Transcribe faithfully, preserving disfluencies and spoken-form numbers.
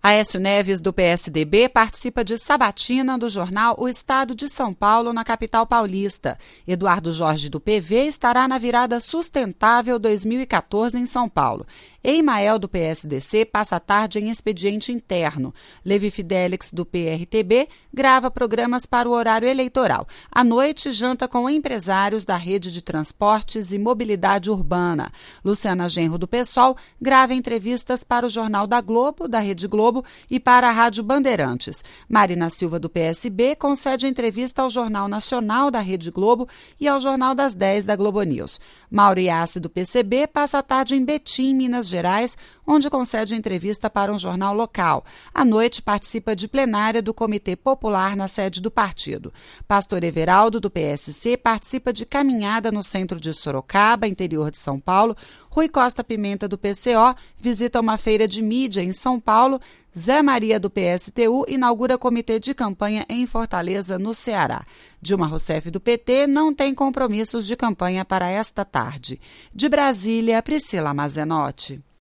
Aécio Neves, do P S D B, participa de sabatina do jornal O Estado de São Paulo, na capital paulista. Eduardo Jorge, do P V, estará na Virada Sustentável dois mil e quatorze em São Paulo. Eimael, do P S D C, passa a tarde em expediente interno. Levi Fidelix, do P R T B, grava programas para o horário eleitoral. À noite, janta com empresários da rede de transportes e mobilidade urbana. Luciana Genro, do PSOL, grava entrevistas para o Jornal da Globo, da Rede Globo, e para a Rádio Bandeirantes. Marina Silva, do P S B, concede entrevista ao Jornal Nacional da Rede Globo e ao Jornal das dez da Globo News. Mauro Iassi, do P C B, passa a tarde em Betim, Minas Gerais, onde concede entrevista para um jornal local. À noite, participa de plenária do Comitê Popular na sede do partido. Pastor Everaldo, do P S C, participa de caminhada no centro de Sorocaba, interior de São Paulo. Rui Costa Pimenta, do P C O, visita uma feira de mídia em São Paulo. Zé Maria, do P S T U, inaugura comitê de campanha em Fortaleza, no Ceará. Dilma Rousseff, do P T, não tem compromissos de campanha para esta tarde. De Brasília, Priscila Mazenotti.